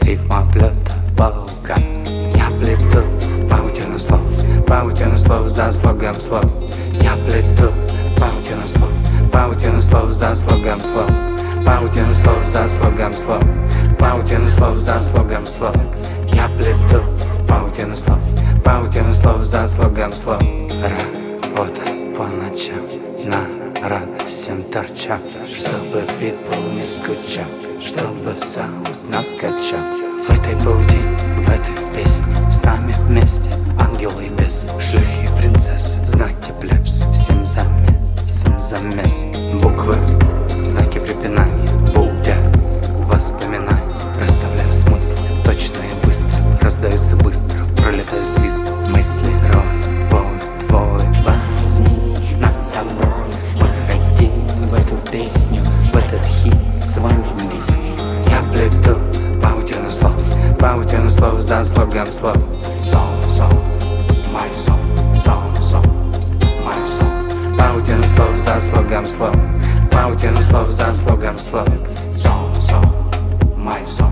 рифма плета паука. Я плету паутину слов за слогом слов. Я плету паутину слов за слогом слов. Паутину слов за слогом слов. Паутину слов за слогом слов. Я плету паутину слов за слогом слов. Работа по ночам, на радость всем торчам, чтобы people не скучал, чтобы саунд нас качал. В этой паутине, в этой песне с нами вместе ангелы и бесы, шлюхи и принцессы. Знаки плебс, всем замес. Буквы, знаки препинания, будя воспоминания. Расставляют смыслы, точные выстрелы раздаются быстро, пролетают свисты. Мысли рой, бой твой, возьми нас с собой. Мы хотим в эту песню, в этот хит с вами вместе. Я плету паутину слов за слогом слов. Song, my song, my song. Паутину слов за слогом слов. Паутину слов за слогом слов. Song, my song,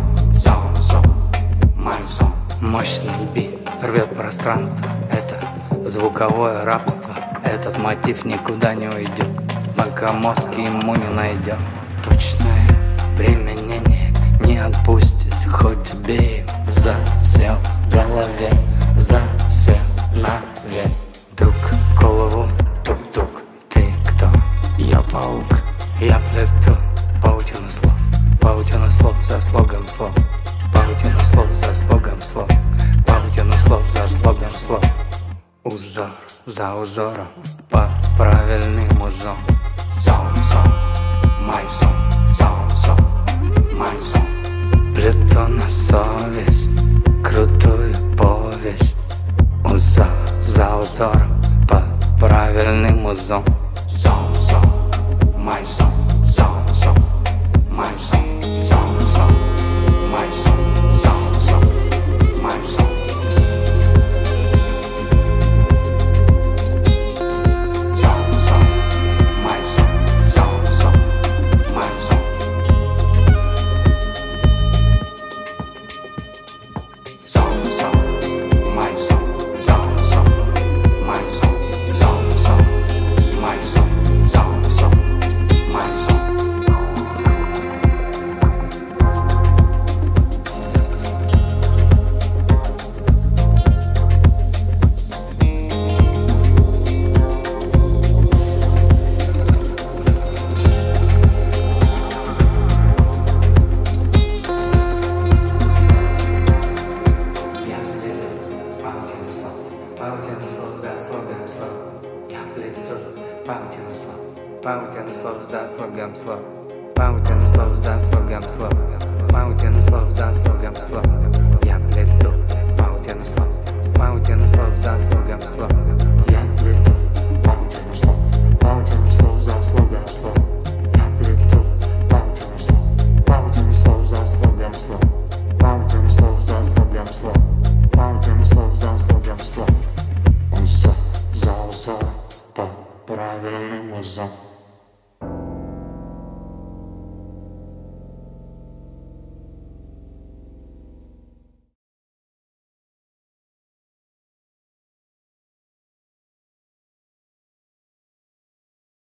my song. Мощный бит рвет пространство. Это звуковое рабство. Этот мотив никуда не уйдет, пока мозг ему не найдет. Точное применение не отпустит, хоть убей. Засел в голове, засел навек. Тук голову, тук-тук. Ты кто? Я паук. Я плету паутину слов за слогом слов. Паутину слов за слогом слов. Паутину слов за слогом слов. Узор за узором, по правильным узорам. Song, my song, my song. Плету на совесть крутую повесть. Узор за узором, по правильным узорам. Song, my song, my song, my song, my song. Паутину слов за слогом слов. Я плету паутину слов за слогом слов. Паутину слов за слогом слов. Паутину слов за слогом слов. Я плету паутину слов за слогом слов. Я плету паутину слов за слогом слов.